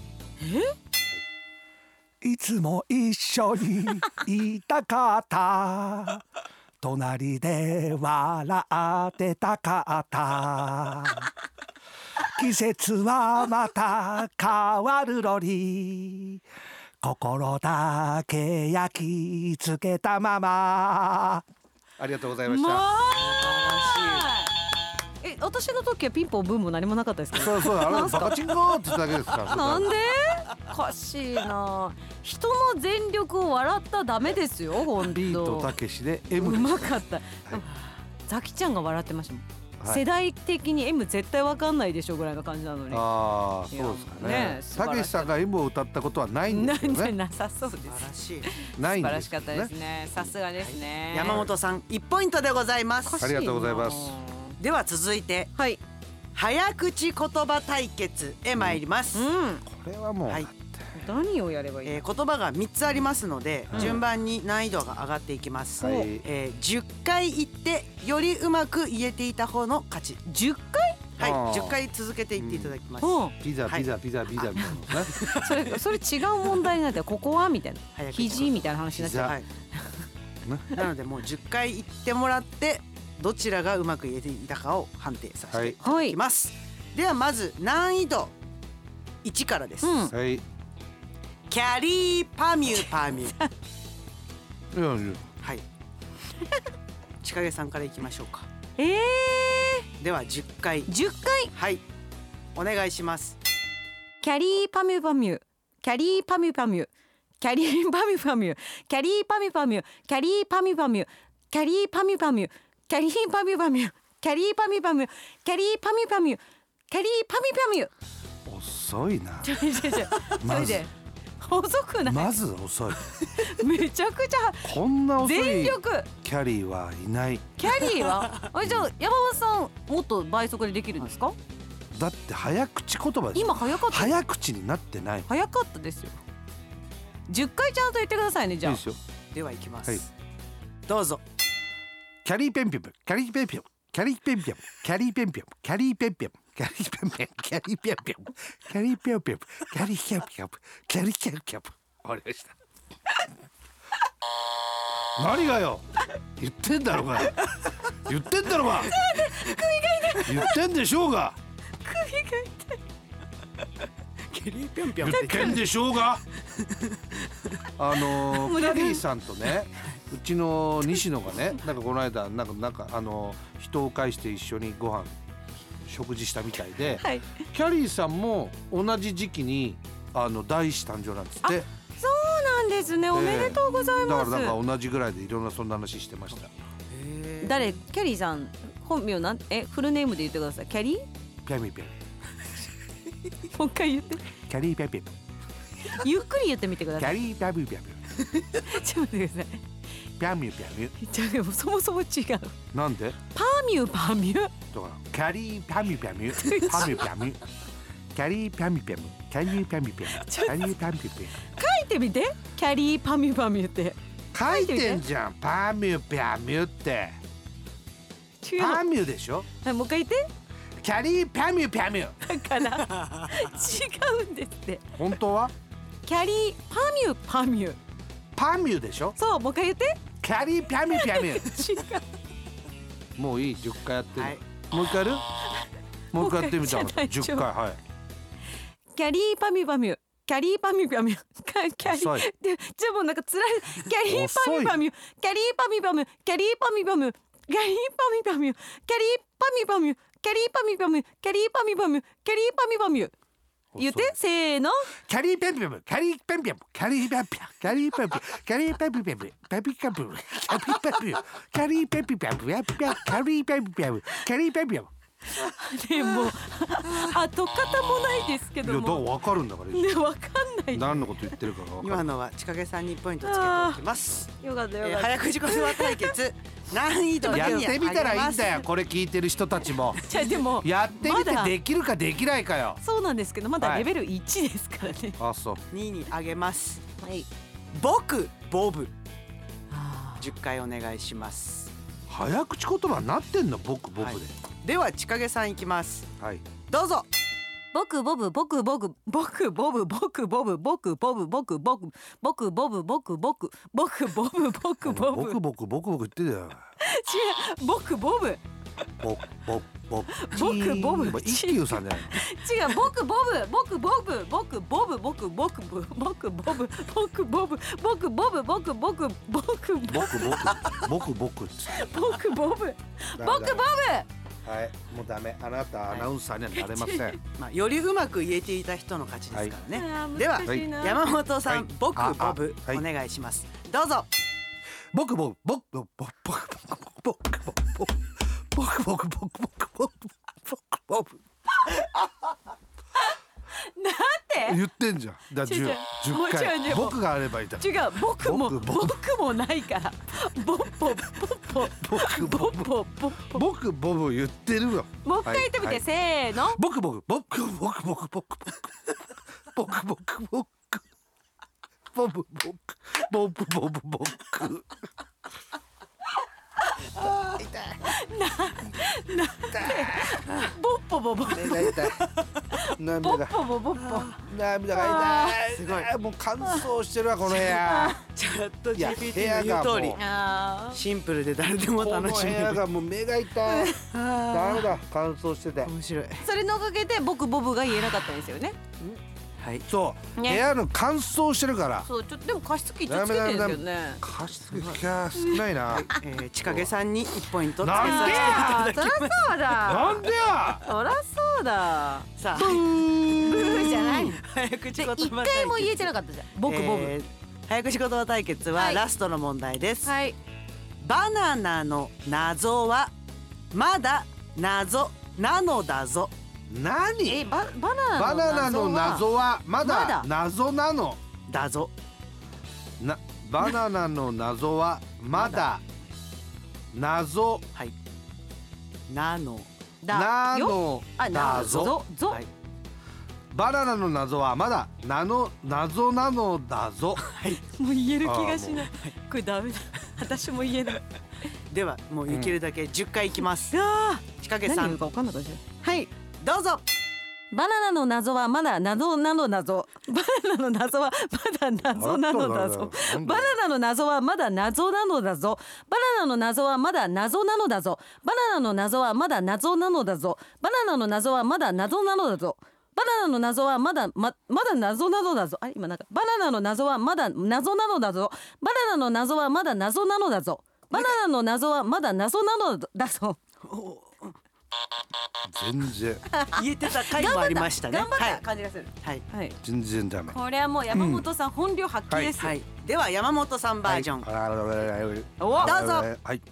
えいつも一緒にいたかった隣で笑ってたかった季節はまた変わるのに心だけ焼き付けたまま。 ありがとうございました、 まあ、え、私の時はピンポンブームも何もなかったですか？ そうそう、あれバカチンコって言っただけですからなんで？おかしいな。人の全力を笑ったらダメですよ、ほんと。 ビートたけしで M です。 うまかった、はい、ザキちゃんが笑ってましたもん、はい、世代的に M 絶対わかんないでしょぐらいの感じなのに。 ああ、そうですかね。たけしさんが M を歌ったことはないんですよね。 なさそうです。 素晴らしい。 ないんですね。 素晴らしかったですね。さすがですね。 山本さんいちポイントでございます。 ありがとうございます。 では続いて、 はい、 早口言葉対決へ参ります、うん、 これはもう、はい、 何をやればいい、 えー、言葉がみっつありますので、うん、順番に難易度が上がっていきます、はい、えー、じゅっかい言ってよりうまく言えていた方の勝ち。 じゅっかい？ はい、じゅっかい続けていっていただきます、 うん、 ピザピザピザピザみたいな、ね、 それそれ違う問題になって、ここはみたいな肘みたいな話になっちゃう、はい、 なのでもうじゅっかい言ってもらってどちらがうまく言えていたかを判定させていただきます、はい、ではまず難易度いちからです、うん、はい、キャリーパミュパミュいやいや、 はい千景さんからいきましょうか。 えー、 ではじゅっかいじゅっかい、 はい、お願いします。 キャリーパミュパミュ、キャリーパミュパミュ、キャリーパミュパミュ、キャリーパミュパミュ、キャリーパミュパミュ、キャリーパミュパミュ、キャリーパミュパミュ、キャリーパミュパミュ、キャリーパミュパミュ、キャリーパミュパミュ。 遅いな。 ちょちょちょ、それで遅くない？ まず遅い。 めちゃくちゃこんな遅い全力。 キャリーはいない。 キャリーは？あ、じゃあ山本さんもっと倍速でできるんですか？ だって早口言葉です。 今早かった。 早口になってない。 早かったですよ。じゅっかいちゃんと言ってくださいね。じゃあ。いいですよ。 ではいきます、 はい、 どうぞ。 キャリーペンピョン、キャリーペンピョン、キャリーペンピョン、キャリーペンピョン、キャリーペンピョン、キャリーペンピョン、キャリーペンピョン、キャリーペンピョン、キャリーペンピョン、キャリーペンピョン。終わりました。何がよ、言ってんだろうが、言ってんだろうが、言ってんでしょうが、 首が痛い。 キャリーペンピョン言ってんでしょうが。あのー、キャリーさんとね、うちの西野がね、なんかこの間なんかなんかあの人を介して一緒にご飯食事したみたいで、はい、キャリーさんも同じ時期にあの第一子誕生なんですって。 そうなんですね、おめでとうございます。 だからなんか同じぐらいでいろんなそんな話してました。 誰？キャリーさん本名なんえフルネームで言ってください。キャリー？ ピャミピャミ。 もう一回言って。 キャリーピャピャミ。 ゆっくり言ってみてください。 キャリーピャミピャミ。 ちょっと待ってください。 ピャミュピャミュ。 じゃあでもそもそも違う。 なんで？ パミュパミュ。だからキャリーピャミュピャミュ。パミュピャミュ。キャリーピャミュピャミュ。キャリーピャミュピャミュ。キャリーピャミュピャミュ。 書いてみて。キャリーパミュパミュって。 書いてんじゃん。パミュピャミュって。パミュでしょ。 もう一回言って。 キャリーピャミュピャミュ。 だから違うんですって。 本当は？ キャリーパミュパミュ。 パミュでしょ。 そう、もう一回言って。 キャリーピャミュピャミュ。 違う。もういい、じゅっかいやってる、はい、もう一回やる？もう一回やってみたらじゅっかい。はい。 キャリーパミュパミュ、キャリーパミュパミュ、キャリーでじゃあもうなんかつらい。キャリーパミュパミュ、キャリーパミュパミュ、キャリーパミュパミュ、キャリーパミュパミュ、キャリーパミュパミュ、キャリーパミュパミュ、キャリーパミュパミュ、キャリーパミュパミュ。言ってせーの。 キャリーペンピョン、キャリーペンピョン、キャリーペンピョン、キャリーペンピョン、キャリーペンピョン、ペピカプ、キャリーペンピョン、キャリーペンピョン、キャリーペンピョン、キャリーペンピョン、キャリーペンピョン。 でも跡形もないですけども。 いや、だから分かるんだから。 ね、分かんない。 何のこと言ってるかが分かる。 今のは千景さんにポイントつけておきます。 よかったよかった。 早口言葉対決難易度にやっ上げます。 てみたらいいんだよ、これ聞いてる人たちも。 じゃあでもやってみてまだできるかできないかよ。 そうなんですけど、まだはいレベルいちですからね。 あ、そう。 にいに上げます。 はい。 僕ボブあじゅっかいお願いします。 早口言葉になってんの、僕僕で。 はいでは千景さんいきます。 はい。 どうぞ。 僕ボブ僕ボブ僕ボブ僕ボブ僕ボブ僕ボブ僕ボブ僕僕僕ボブ僕ボブ。 僕僕僕僕言ってたよ。 違う、僕ボブ。 僕僕僕僕ボブ一休さんじゃない。 違う、僕ボブ僕ボブ僕ボブ僕僕ボブ僕ボブ僕ボブ僕ボブ僕僕僕僕僕僕僕っつって。 僕ボブ僕ボブ。 はい、もうダメ。あなたアナウンサーにはなれません。 まあよりうまく言えていた人の勝ちですからね。 はいでは難しいな山本さん、 はい僕あボブあはいお願いします。どうぞ。 僕僕僕僕僕僕僕僕僕僕僕僕僕なんて言ってんじゃん。だ十違う違う十もう違う回違うもう僕があればいいだ。 違う、僕も僕僕僕もないからボッポボッポ僕ボッ僕ポボッポ。 僕ボブ言ってるよ。 もう一回言ってみて、 はいせーの。 僕僕僕僕僕僕僕僕僕僕ボブ僕ボブボブ僕。 ボッポボボ目が痛い。 ボ涙がッポボボッポ。 涙が痛い。 すごいもう乾燥してるわこの部屋。 チャットいやジーピーティー部屋がの言う通りもうあシンプルで誰でもこの楽しめる。 部屋がもう目が痛い。ダメだ、乾燥してて。 面白い。 ー、それのおかげで僕ボブが言えなかったんですよね。 はい。 そう、部ね屋の乾燥してるから。 そう、ちょっとでも加湿器一応つけてるんですよね。 加湿器が少ないな。 えー、千景さんにいちポイントつけなんでさせていたあー、そだきます。 らそうだ。 なんでや。 そらそうだ。 さあ、 ブーじゃない。 早口言葉対決。 一回も言えてなかったじゃん。僕ボブ。 えー早口言葉対決ははいラストの問題です。 はい。 バナナの謎はまだ謎なのだぞ。 何？ え、ババナナバナナの謎はままだだ謎なの。 だぞ。 な、バナナの謎はまだ謎はい。なの。 だよ。 なのあ、なだぞ。 ぞぞ。 はい。 バナナの謎はまだなの謎なのだぞ。 もう言える気がしない。これダメだ。私も言えない。 ではもうできるだけじゅっかいいきます。 あ千景あ、 さん何言うか分かんなかったじゃん。はい。 どうぞ。 バナナの謎はまだ謎なの謎。バナナの謎はまだ謎なのだぞ。バナナの謎はまだ謎なのだぞ。バナナの謎はまだ謎なのだぞ。バナナの謎はまだ謎なのだぞ。バナナの謎はまだ謎なのだぞ。バナナの謎はまだままだ謎なのだぞ。あ、今なんかバナナの謎はまだ謎なのだぞ。バナナの謎はまだ謎なのだぞ。バナナの謎はまだ謎なのだぞ。 全然言えてた回もありましたね。 頑張ったはい。 感じがする。 はい。 はい。 全然ダメ。 これはもう山本さん本領発揮です。 はい。では山本さんバージョン。 ン。 おどうぞ。 はい。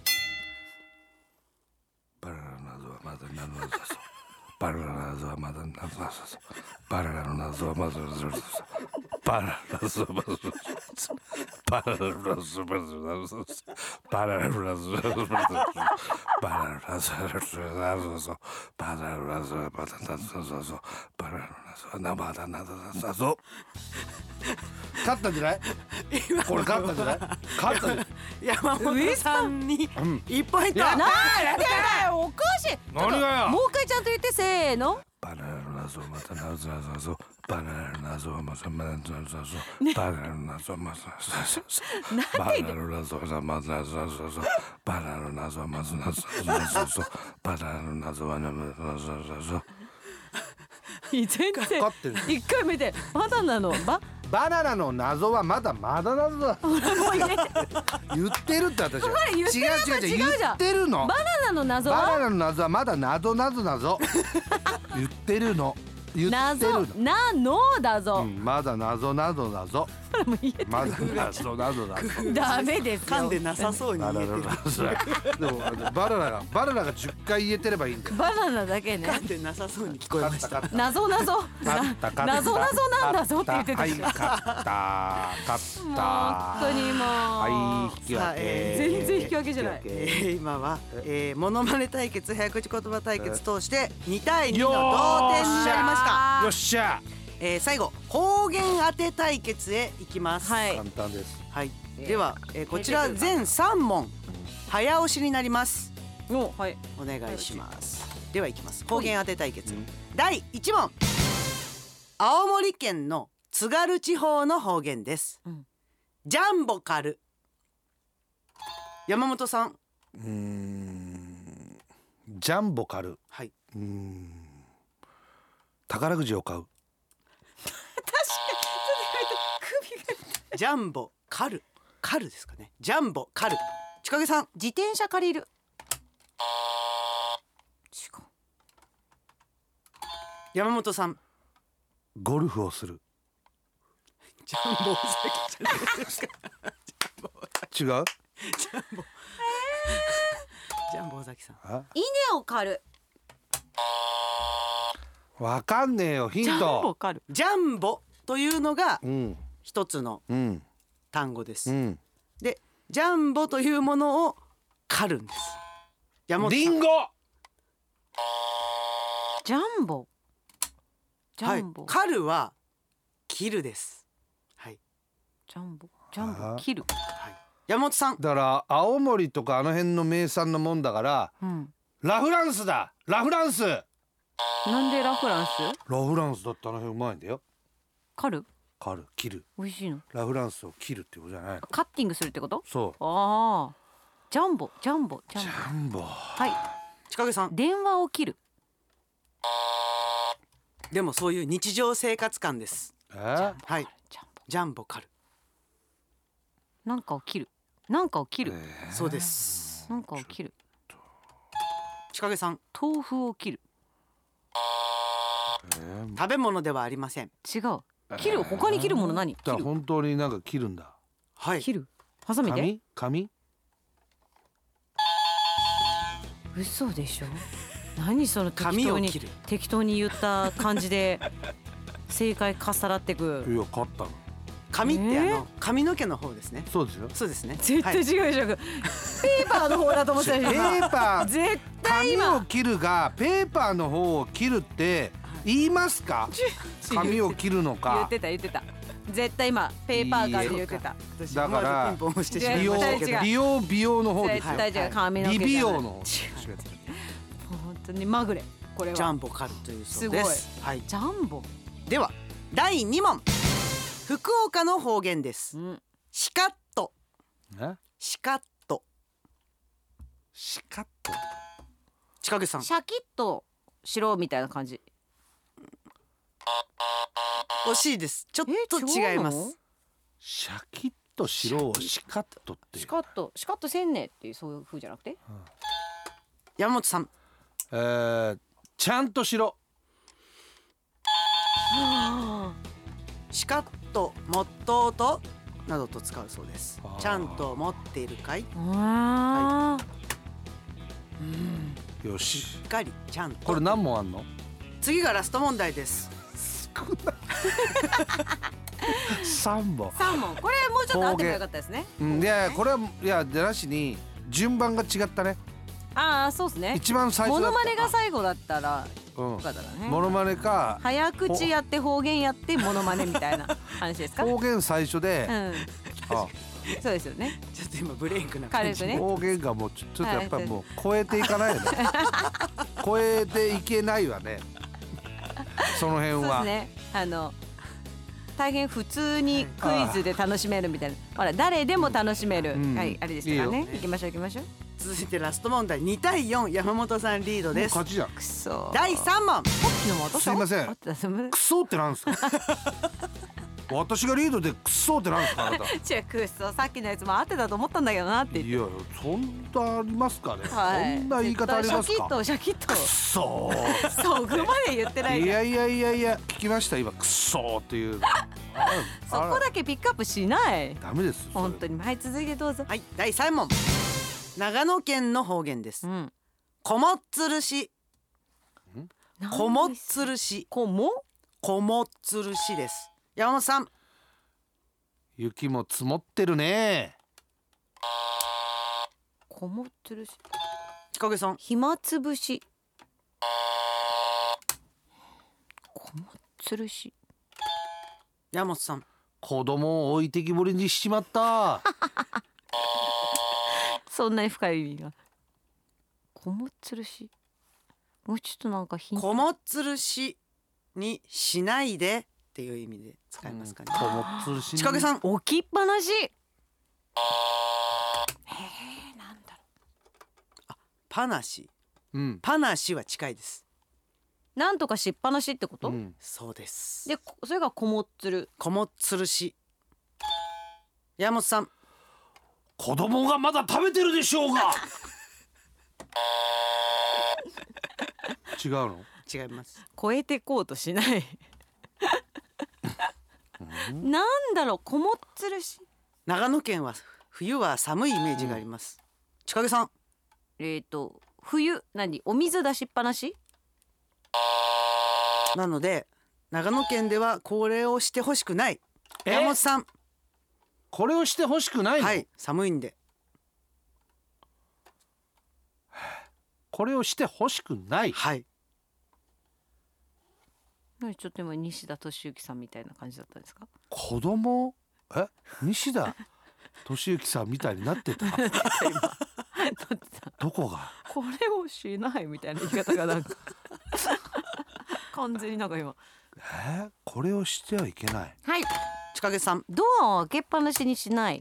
バナナの謎はまだ謎なぞ。バナナの謎はまだ謎なぞ。バナナの謎はまだ謎なぞ。バナナの謎はまだ謎なぞ。バナナの謎はまだ謎なぞ。バナナの謎はまだ謎なぞ。バナナの謎はまだ謎なぞ。バナナの謎はまだ謎なぞ。バナナの謎はまだ謎なぞ。勝ったんじゃない？これ勝ったんじゃない？勝ったんじゃない？ 山本さんにいちポイント。 なあ、なんでだよ、おかしい。 何がよ。 もう一回ちゃんと言ってせーの。 バナナの謎はまた謎なぞ。バナナの謎はまたまだ謎なぞ。バナナの謎はまた謎なぞ。バナナの謎はまた謎なぞ。バナナの謎はまた謎なぞ。バナナの謎はまた謎なぞ。 全然勝ってる。 一回目でバナナのババナナの謎はまだまだ謎だ。 もう入れて。 言ってるって私は。 言ってるのと違うじゃん言ってるの。 バナナの謎バナはナの謎はまだ謎謎謎。言ってるの。言ってる謎の。 なのだぞ。 うん、まだ謎謎謎。 ラも言えてまだ謎などだダメですよ。 噛んでなさそうに言えてる。 でもバナナがバナナがじゅっかい言えてればいいんだよ。 バナナだけね。 噛んでなさそうに聞こえました。 謎謎勝った勝った謎謎なんだぞって言ってたはいし。 勝った勝った本当にもう。 はい引き分け、 えー全然引き分けじゃないえー今は、えー、モノマネ対決早口言葉対決通してにたいにの同点になりました。 よっしゃえー、最後方言当て対決へ行きます。 はい簡単です。 はい、では、えー、こちら全さん問早押しになります。 おはい。 お願いします。では行きます。方言当て対決、だいいち問。青森県の津軽地方の方言です、うん、ジャンボカル。山本さん。 うーんジャンボカル。 はい。 うーん宝くじを買う。 ジャンボカルカルですかね。ジャンボカル。千景さん。 自転車借りる。違う。 山本さん。 ゴルフをする。 ジャンボ崎じゃないですか。 違う。 ジャンボジャンボ尾崎さん。 稲を刈る。 わかんねえよヒント。 ジャンボ刈る。 ジャンボというのがうん一つのうん単語です、 うん、 でジャンボというものを刈るんです。山本さん。 リンゴ。 ジャンボジャンボ、 はい、刈るは切るです。はい。 ジャンボジャンボ切る。 はい。山本さん。 だから青森とかあの辺の名産のもんだから、うん、ラフランスだ。ラフランス。 なんでラフランス？ ラフランスだってあの辺うまいんだよ。 刈る？ 刈る切る。 美味しいの？ ラフランスを切るってことじゃないの？ カッティングするってこと？ そう。 ああ。ジャンボジャンボジャンボ。 はい。 千景さん。 電話を切る。 でもそういう日常生活感です。 えー、 はい。ジャンボジャンボ刈る。 なんかを切る。なんかを切る。 えー、そうです。 なんかを切る。 千景さん。 豆腐を切る。 えー、食べ物ではありません。 違う。切る。他に切るもの何？ だから本当になんか切るんだ。 はい。 切る。ハサミで？ 紙？紙？ 嘘でしょ。何その適当に適当に言った感じで正解かっさらってく。 いや勝ったの。 髪ってあの髪の毛の方ですね。 そうですよ。 そうですね。 絶対違うでしょ。ペーパーの方だと思ってたでしょ。 ペーパー。 絶対今。 紙を切るがペーパーの方を切るって言いますか？紙を切るのか。 言ってた言ってた。絶対今ペーパーかって言ってた。 だから美容美容美容の方ですよ。 絶対違う。髪の毛。 美容の方。 本当にまぐれ。これはジャンボカルというそうです。 はい。ジャンボ。 ではだいに問。福岡の方言です。うん、シカッと。シカッと。 シカッと。 千景さん。 シャキッとしろみたいな感じ。 惜しいです。ちょっと違います。 シャキッとしろをシカッとって。 シカッとシカッとせんねっていうそういう風じゃなくて。うん、 山本さん。 えー、ちゃんとしろ。 しかっともっとうとなどと使うそうです。ちゃんと持っているかい？ はい。 うん。よし。 しっかりちゃんと。 これ何問あんの？ 次がラスト問題です。 少ない。三問。 三問。これもうちょっと合ってもよかったですね。 うん、いやこれはいや出なしに順番が違ったね。 ああそうですね。 一番最初モノマネが最後だったら。 うん、モノマネか早口やって方言やってモノマネみたいな話ですか？ 方言最初で、うん、 あそうですよね。 ちょっと今ブレイクな感じ、 ね、 方言がもうちょっとやっぱりもう超えていかないよね。超えていけないわね。その辺は。 そうですね。あの大変普通にクイズで楽しめるみたいな。ほら誰でも楽しめる、うん、はい、あれですからね。行きましょう行きましょう。 続いてラスト問題にたいよん山本さんリードです。 勝ちじゃん。 くそ。 だいさん問。 すいません。クソってなんですか。私がリードでクソってなんですかあなた。 違うクソさっきのやつも合ってたと思ったんだけどなって言って。 いやそんなありますかね。 はい、 そんな言い方ありますか。 シャキッとシャキッと。 クソ。 そこまで言ってない。 いやいやいやいや聞きました今クソっていう。 そこだけピックアップしない。 ダメです本当に。はい、続いてどうぞ。 はい、だいさん問。長野県の方言です。うん、こもっつるし。こもっつるし。 こもこもっつるしです。山本さん。 雪も積もってるね。 こもっつるし。 日陰さん。 暇つぶし。こもっつるし。 山本さん。 子供を置いてきぼりにしちまったそんなに深い意味が。こもっつるし。もうちょっとなんかヒント。 こもっつるしにしないでっていう意味で使いますかね。 こもっつるし。 ちかげさん。 置きっぱなし。へえ、なんだろう。あ、パナシ。 うん。 パナシは近いです。 なんとかしっぱなしってこと？うん、 そうです。 で、それがこもっつる。 こもっつるし。山本さん。 子供がまだ食べてるでしょうが違うの？ 違います。 超えてこうとしないなんだろう、こもっつるし。 長野県は冬は寒いイメージがあります。ちかげさん。 えーと冬何、お水出しっぱなしなので長野県ではこれをしてほしくない。山本さん。 これをしてほしくないの？ はい、寒いんで。 これをしてほしくない。 はい。 ちょっと今西田敏行さんみたいな感じだったんですか？ 子供え西田敏行さんみたいになってたどこが？ これをしないみたいな言い方がなんか完全になんか今えー、これをしてはいけない。 はい、 ちかげさん。 ドアを開けっぱなしにしない。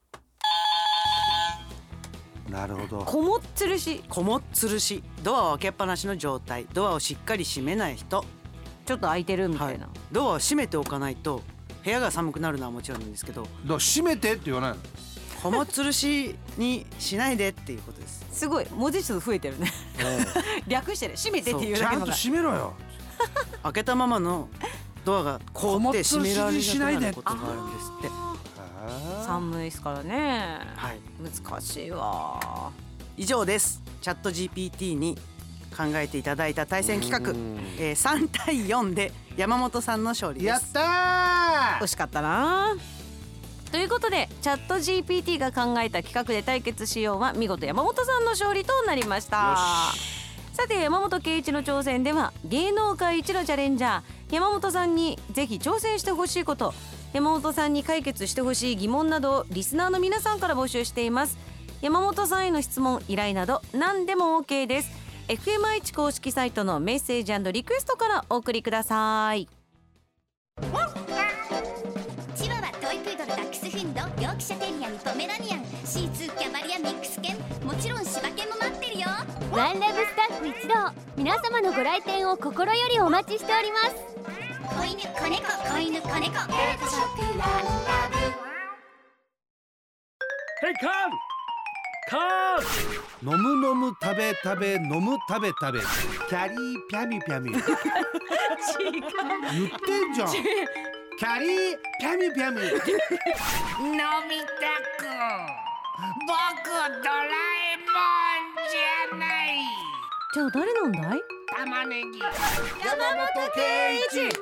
なるほど。 こもっつるし。 こもっつるし。ドアを開けっぱなしの状態。ドアをしっかり閉めない人。 ちょっと開いてるみたいな、 はい、ドアを閉めておかないと部屋が寒くなるのはもちろんなんですけど、だから閉めてって言わないの？ こもっつるしにしないでっていうことです。 すごい文字数増えてるね略してる。閉めてっていうだけのが。 ちゃんと閉めろよ。 開けたままのドアが凍って閉められなくなることがあるんですって。 寒いですからね、 はい、 難しいわ。 以上です。チャット ジーピーティー に考えていただいた対戦企画、えー、さんたいよんで山本さんの勝利です。 やったー、 惜しかったな。ということでチャット ジーピーティー が考えた企画で対決しようは見事山本さんの勝利となりました。さて山本圭一の挑戦では芸能界一のチャレンジャー山本さんにぜひ挑戦してほしいこと、山本さんに解決してほしい疑問などをリスナーの皆さんから募集しています。山本さんへの質問依頼など何でも OK です。 エフエム 愛知公式サイトのメッセージ&リクエストからお送りください。 チワワ、トイプードル、ダックスフンド、ヨークシャテリアにポメラニアン、シーツー、キャバリア、ミックス犬、もちろん柴犬も待ってるよ。 ワンラブスタッフ一同、皆様のご来店を心よりお待ちしております。 子犬、子猫、子犬、子猫、ペットショップワンラブ。 ヘイカンカー飲む飲む食べ食べ飲む食べ食べキャリーピャミピャミ言ってんじゃん。キャリーピャミピャミ。のび太くん、僕ドラえもんじゃない。 じゃあ誰なんだい？ 玉ねぎ山本圭一。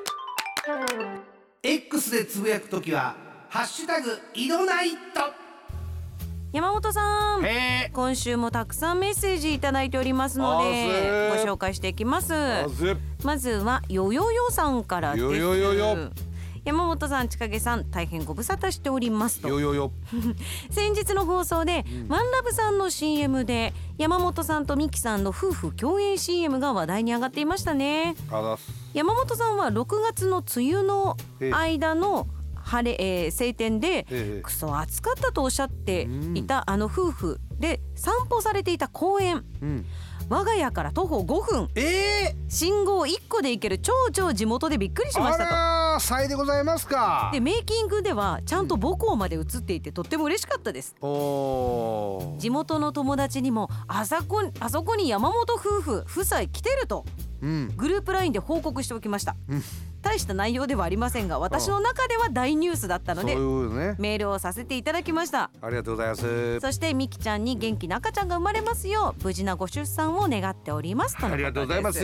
X でつぶやくときはハッシュタグイドナイト。 山本さん、今週もたくさんメッセージいただいておりますのでご紹介していきます。まずはよよよさんからです。よよよよ。山本さん、ちかげさん、大変ご無沙汰しておりますと。 よよよ先日の放送で、うん、ワンラブさんの シーエム で山本さんとミキさんの夫婦共演 シーエム が話題に上がっていましたね。山本さんはろくがつの梅雨の間の晴れ、えー、晴天でクソ暑かったとおっしゃっていたあの夫婦で散歩されていた公園、うん、我が家から徒歩ごふん、えー、信号いっこで行ける超超地元でびっくりしましたと。 あら、さいでございますか。 でメイキングではちゃんと母校まで映っていてとっても嬉しかったです、うん、お地元の友達にもあそこ、あそこに山本夫婦夫妻来てると、うん、グループラインで報告しておきました、うん、 大した内容ではありませんが、私の中では大ニュースだったので、 そういうね、 メールをさせていただきました。 ありがとうございます。 そしてみきちゃんに元気な赤ちゃんが生まれますよう無事なご出産を願っておりますとのことです。 ありがとうございます。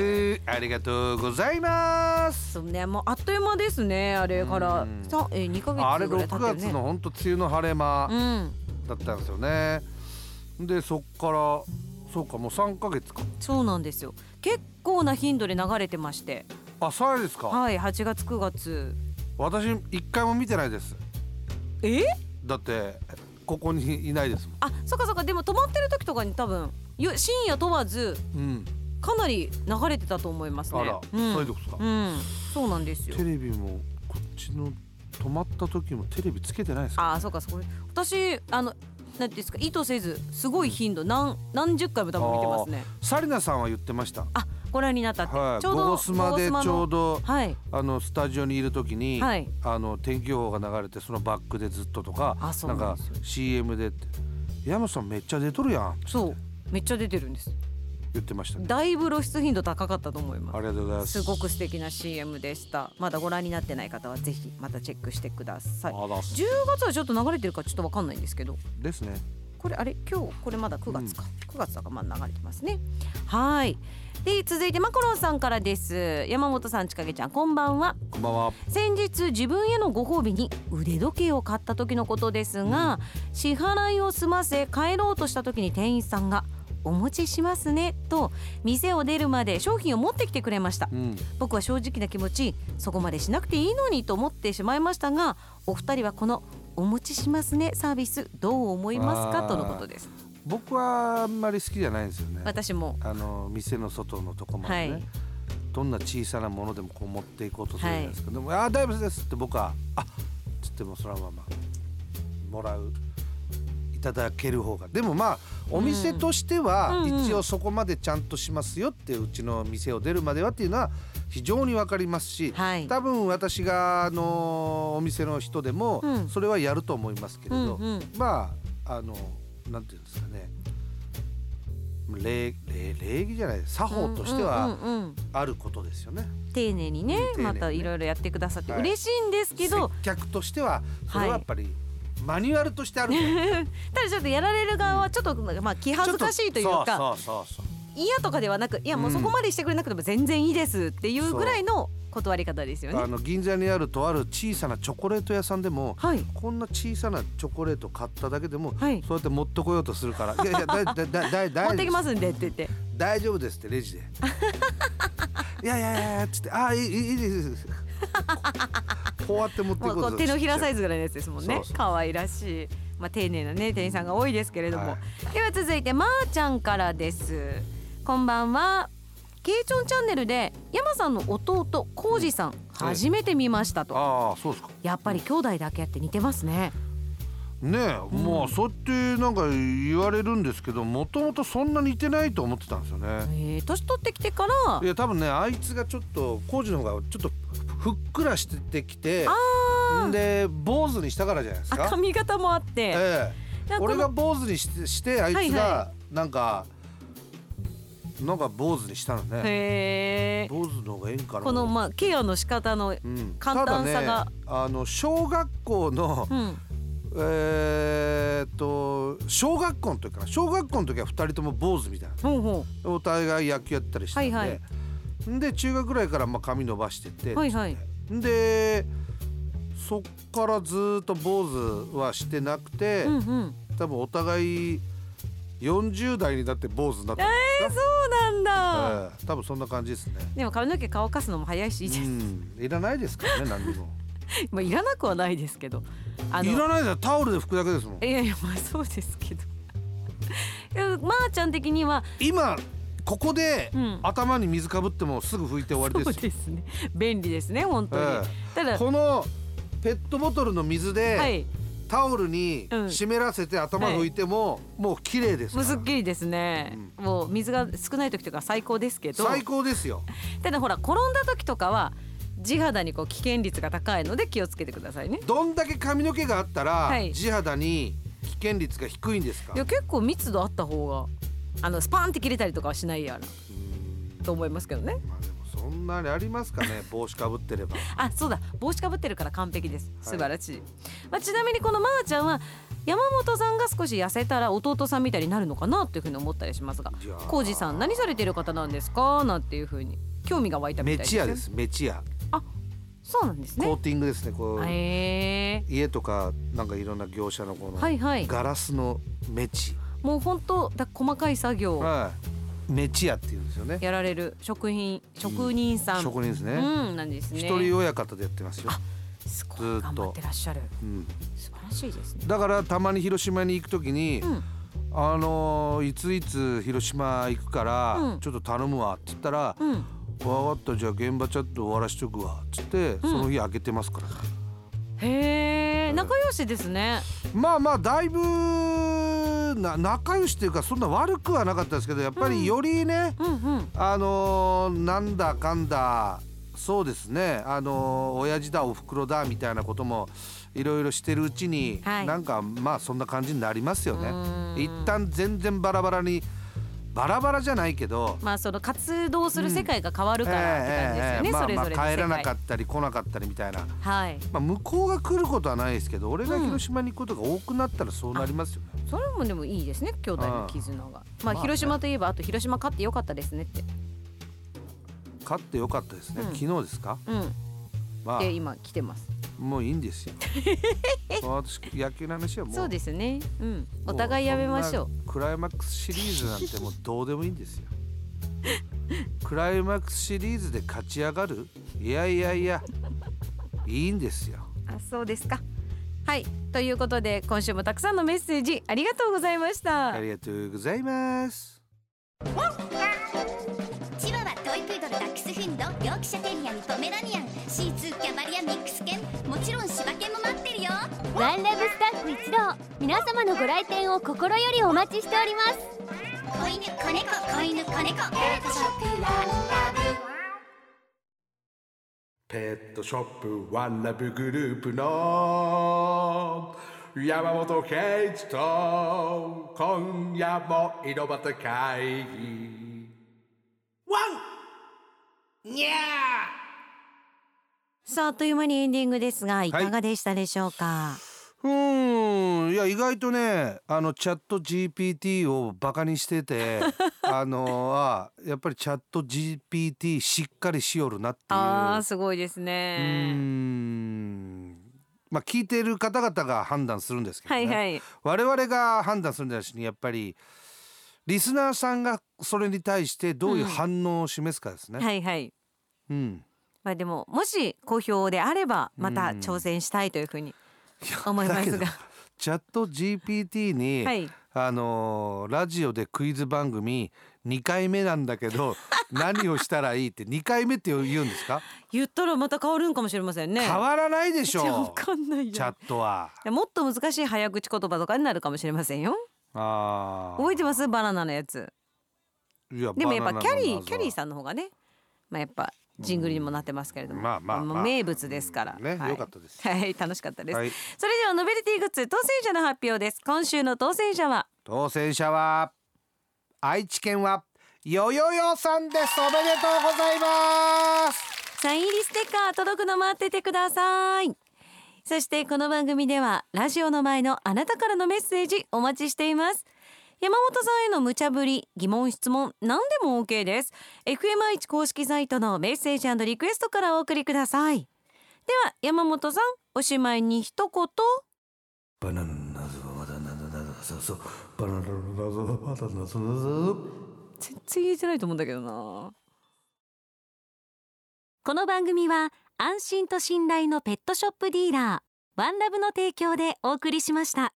ありがとうございます。 そうね、もうあっという間ですね。あれからさえにかげつぐらい経ってるね。 あれろくがつの本当梅雨の晴れ間うんだったんですよね。でそっからそうかもうさんかげつか。 そうなんですよ。結構な頻度で流れてまして。 あ、そうですか。 はい、はちがつくがつ。 私一回も見てないです。 え？ だってここにいないですもん。 あ、そっかそっか。でも止まってる時とかに多分よ深夜問わず、うん、かなり流れてたと思いますね。 あら、うん、そういうことですか。 うん、そうなんですよ。 テレビもこっちの止まった時もテレビつけてないですか。 あ、そうか、そこ私あのなんていうんですか、意図せずすごい頻度何何十回も多分見てますね。 サリナさんは言ってました。 あ、ご覧になったって、 はい、 ちょうどゴゴスマでちょうど、 はい、 あのスタジオにいる時に、はい、あの天気予報が流れてそのバックでずっととか、 あ、そうなんか シーエム でって山本さんめっちゃ出とるやん。 そうめっちゃ出てるんです。 言ってましたね。 だいぶ露出頻度高かったと思います。 ありがとうございます。 すごく素敵な シーエム でした。まだご覧になってない方はぜひまたチェックしてください。じゅうがつはちょっと流れてるかちょっとわかんないんですけどですね。 これあれ今日これまだくがつか、うん、くがつだからまだ流れてますね。はい。で続いてマコロンさんからです。山本さん、ちかげちゃん、こんばんは。 こんばんは。 先日自分へのご褒美に腕時計を買った時のことですが、うん、支払いを済ませ帰ろうとした時に店員さんがお持ちしますねと店を出るまで商品を持ってきてくれました、うん、僕は正直な気持ちそこまでしなくていいのにと思ってしまいましたが、お二人はこのお持ちしますねサービスどう思いますかとのことです。 僕はあんまり好きじゃないんですよね。 私もあの店の外のとこまでね、はい、どんな小さなものでもこう持っていこうとするじゃないですか、はい、でもあ大丈夫ですって僕はあつってもそのままもらういただける方が、でもまあお店としては一応そこまでちゃんとしますよって、うちの店を出るまではっていうのは非常に分かりますし、はい、多分私があのお店の人でもそれはやると思いますけれど、うんうん、まああのなんていうんですかね、礼, 礼, 礼儀じゃない作法としてはあることですよね、うんうんうん、丁寧にね、丁寧にねまたいろいろやってくださって嬉しいんですけど、 接客としてはそれはやっぱり、はいマニュアルとしてあるただちょっとやられる側はちょっと、うんまあ、気恥ずかしいというかそうそうそうそう嫌とかではなく、いやもうそこまでしてくれなくても全然いいですっていうぐらいの断り方ですよね。 あの銀座にあるとある小さなチョコレート屋さんでも、はい、こんな小さなチョコレート買っただけでも、はい、そうやって持ってこようとするからいやいやだだだだだ持ってきますんでって言って大丈夫ですってレジでいやいやいやつってあいいいいですこうやって持っていこうと手のひらサイズぐらいのやつですもんね。可愛らしい、まあ、丁寧なね店員さんが多いですけれども、はい、では続いてまーちゃんからです。こんばんは。ケイチョンチャンネルで山さんの弟コウジさん、うん、初めて見ましたと、 ああそうですか。 やっぱり兄弟だけあって似てますね。 ねえ、うん、まあそうやってなんか言われるんですけど、もともとそんな似てないと思ってたんですよね。 えー、年取ってきてからいや多分ねあいつがちょっとコウジの方がちょっとふっくらしてきて、んで坊主にしたからじゃないですか。 髪型もあって、 ええ、俺が坊主にして、してあいつがなんか、はいはい、なんか坊主にしたのね。へー、坊主の方がええんかな。 このまあケアの仕方の簡単さが、うん、ただね、 あの小学校の、うんえー、っと小学校の時かな小学校の時はふたりとも坊主みたいな、ほうほうお互い野球やったりしてて、はいはい、で中学ぐらいからまあ髪伸ばしてて、はいはい、でそっからずっと坊主はしてなくて、うんうん、多分お互いよんじゅう代になって坊主になったんですか。 えー、そうなんだ、 えー、多分そんな感じですね。 でも髪の毛乾かすのも早いしいいです、うん、 いらないですからね何にもまあいらなくはないですけど、 あのいらないだタオルで拭くだけですもん。 いやいやまあそうですけどまーちゃん的には今ここで、うん、頭に水かぶってもすぐ拭いて終わりですよ。 そうですね、便利ですね本当に、えー、 ただこのペットボトルの水で、はい、タオルに湿らせて頭拭いても、はい、もう綺麗ですから。 もうすっきりですね、うん、もう水が少ない時とか最高ですけど。 最高ですよ。 ただほら転んだ時とかは地肌にこう危険率が高いので気をつけてくださいね。 どんだけ髪の毛があったら、はい、地肌に危険率が低いんですか。 いや結構密度あった方があのスパーンって切れたりとかはしないやらと思いますけどね。 まあでもそんなあれありますかね帽子かぶってればあ、そうだ、帽子かぶってるから完璧です。素晴らしい、はい。まあ、ちなみにこのまーちゃんは山本さんが少し痩せたら弟さんみたいになるのかなっていうふうに思ったりしますが、浩二さん何されてる方なんですかなんていうふうに興味が湧いたみたいですよ。 メチ屋です。メチ屋。 あ、そうなんですね。 コーティングですね。こう、 へー、 家とかなんかいろんな業者のこのはいはい、 ガラスのメチ、 もう本当だ細かい作業、 はい、メチ屋っていうんですよね。 やられる職人職人さん、うん、 職人ですね、 うん、なんですね。 一人親方でやってますよ。 すごい頑張ってらっしゃる、うん、素晴らしいですね。 だからたまに広島に行くときに、うん、あのー、いついつ広島行くから、うん、ちょっと頼むわって言ったら、うん、分かった、じゃあ現場チャット終わらしとくわっつって、うん、その日開けてますから、ね、 へー、仲良しですね。 まあまあだいぶな仲良しっていうかそんな悪くはなかったですけど、やっぱりよりね、うんうんうん、あのー、なんだかんだそうですね、あのー、親父だお袋だみたいなこともいろいろしてるうちに、はい、なんかまあそんな感じになりますよね。一旦全然バラバラにバラバラじゃないけど、 まあその活動する世界が変わるからって感じですよね、うん、えーえー、それぞれの世界。 まあまあ帰らなかったり来なかったりみたいな、 はい、 まあ、向こうが来ることはないですけど、俺が広島に行くことが多くなったらそうなりますよね、 うん、それもでもいいですね、兄弟の絆が。まあ、まあね、広島といえばあと広島勝ってよかったですねって。 勝ってよかったですね、うん、昨日ですか、 うん、まあ、で今来てます。 もういいんですよ私野球の話はもうそうですね、うん、お互いやめましょう。クライマックスシリーズなんてもうどうでもいいんですよクライマックスシリーズで勝ち上がる、いやいやいやいいんですよ。 あ、そうですか。はい、ということで今週もたくさんのメッセージありがとうございました。 ありがとうございます。 チワワ、トイプードル、ダックスフンド、ヨークシャテリアにポメラニアン、シーツー、キャバリア、ミックス犬、もちろん柴犬も待ってるよ。 ワンラブスタッフ一同、皆様のご来店を心よりお待ちしております。 子犬、子猫、子犬、子猫、ペットショップワンラブ。 ペットショップワンラブグループの山本圭一と今夜も井戸端会議ワンニャー。 さあ、あっという間にエンディングですがいかがでしたでしょうか。はい、 うーん、いや意外とね、あのチャット ジーピーティー をバカにしててあのあやっぱりチャット ジーピーティー しっかりしよるなっていう。 あー、すごいですね。 うーん、まあ聞いてる方々が判断するんですけどね、はいはい、我々が判断するんじゃなしにやっぱりリスナーさんがそれに対してどういう反応を示すかですね、 うん、はいはい、 うん、まあ、でももし好評であればまた挑戦したいというふうに思いますが、 チャット ジーピーティー に、はい、あのー、ラジオでクイズ番組にかいめなんだけど何をしたらいいってにかいめって言うんですか。 言ったらまた変わるんかもしれませんね。 変わらないでしょう。 わかんないよ、 チャットは。 もっと難しい早口言葉とかになるかもしれませんよ。 あ、 覚えてます？バナナのやつ。 いや、 でもやっぱキャリーキャリーさんの方がね、まあ、やっぱジングルにもなってますけれども、 まあまあまあ、 名物ですから、 ね、 はい、 よかったです。 はい、楽しかったです、 はい、 それではノベルティグッズ当選者の発表です。今週の当選者は当選者は愛知県はよよよさんです。おめでとうございます。 サイン入りステッカー届くの待っててください。そしてこの番組ではラジオの前のあなたからのメッセージお待ちしています。山本さんへの無茶ぶり、疑問、質問何でも OK です。 エフエム 愛知公式サイトのメッセージ&リクエストからお送りください。では山本さん、おしまいに一言。 バナナナズバナナナズそうそうバナナナズバナナナズ全然言えてないと思うんだけどな。この番組は安心と信頼のペットショップディーラーワンラブの提供でお送りしました。